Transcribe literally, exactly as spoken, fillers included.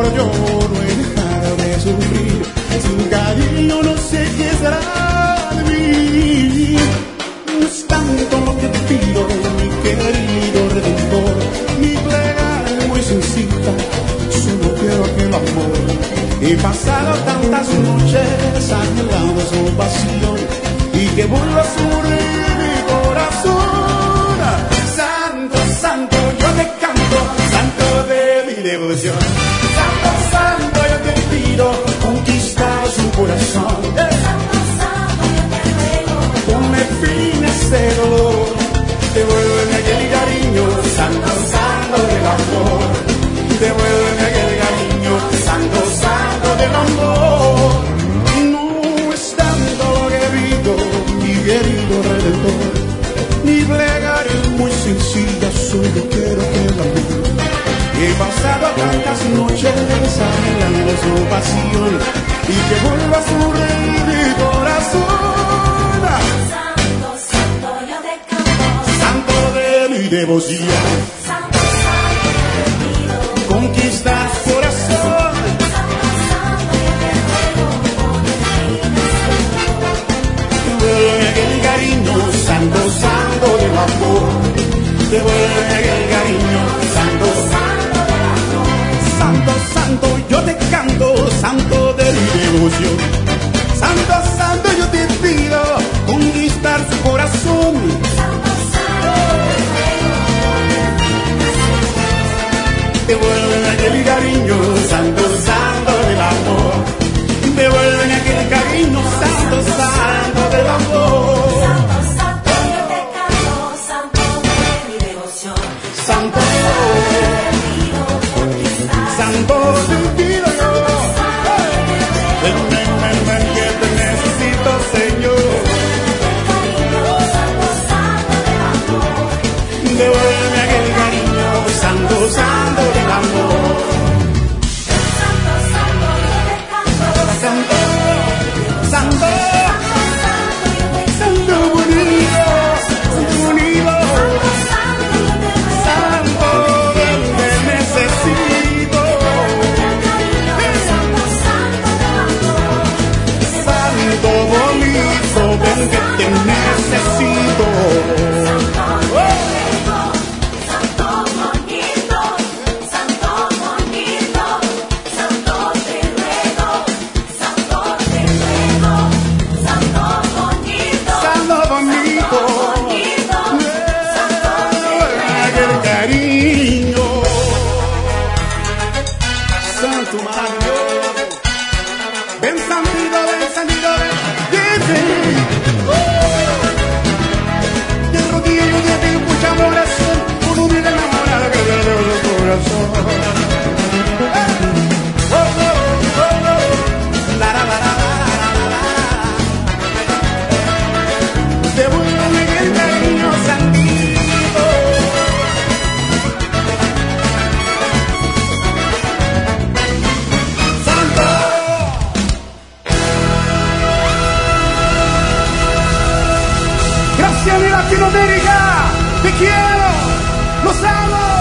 amor yo no he dejado de sufrir. Sin cariño no sé qué será de mí. No es tanto lo que te pido, mi querido Redentor. Mi plegaria muy sencilla, solo quiero que el amor. He pasado tantas noches anhelando su pasión y que vuelva a surgir mi corazón. Santo, santo, yo te canto, santo de mi devoción. Santo, santo, yo te pido conquistar su corazón. Santo, santo, yo te ruego, Ponme fin a ese dolor, devuélveme aquel cariño, santo, santo del amor. Devuélveme aquel cariño, santo, santo del amor. No es tanto lo que pido, mi querido Redentor. Mi plegaria es muy sencilla, solo quiero que el amor. He pasado tantas noches anhelando su pasión y que vuelva a surgir mi corazón. santo, santo, yo te canto, Santo de mi devoción, santo, santo, yo te pido, conquistar su corazón. santo, santo, yo te ruego, ponme fin a ese dolor. Devuélveme aquel cariño, santo, santo del amor. Devuélveme aquel cariño, santo, Santo del amor, santo, santo, yo te canto, santo de mi devoción. Santo, santo, yo te pido conquistar su corazón. santo, santo, yo te ruego, ponme fin a ese dolor. Devuélveme aquel cariño, santo, santo del amor. Devuélveme aquel cariño, santo, santo del amor. Santo, santo, yo te canto, santo de mi devoción. Santo, Te pido conquistar, santo te pido yo. Ven, ven, ven, ven, que te necesito, Señor. cariño, santo, santo del amor. Devuélveme aquel cariño, santo, santo del amor. Santo, santo, yo te canto, Santo, santo, santo, santo, yo te santo bonito, santo bonito. santo, yo te ruego, Santo, ven, te necesito. cariño, santo, santo del amor. Santo bonito, ven que te necesito. Santo bonito, santo bonito, santo te ruego, santo te ruego, santo bonito, Santo bonito, bonito, ven aquel cariño. Santo maravilloso. Ven santito, ven santito, ven. Ven, de rodillas yo te digo mucha oración, por un día enamorada que te dio el corazón. Oh, oh, oh, oh. La, la, la, la, la, la, la. Devuélveme el cariño santito. Santo. Gracias mi Latinoamérica, te quiero, los amo.